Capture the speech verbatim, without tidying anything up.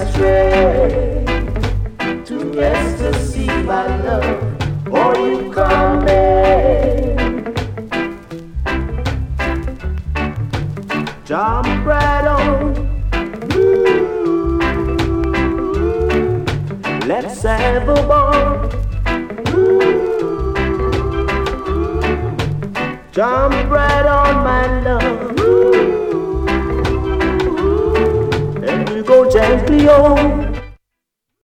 astray to ecstasy, my love, or you coming? Jump right on. Ooh. Let's have a ball. Ooh. Jump right on, my love. Ooh. And we go gently on.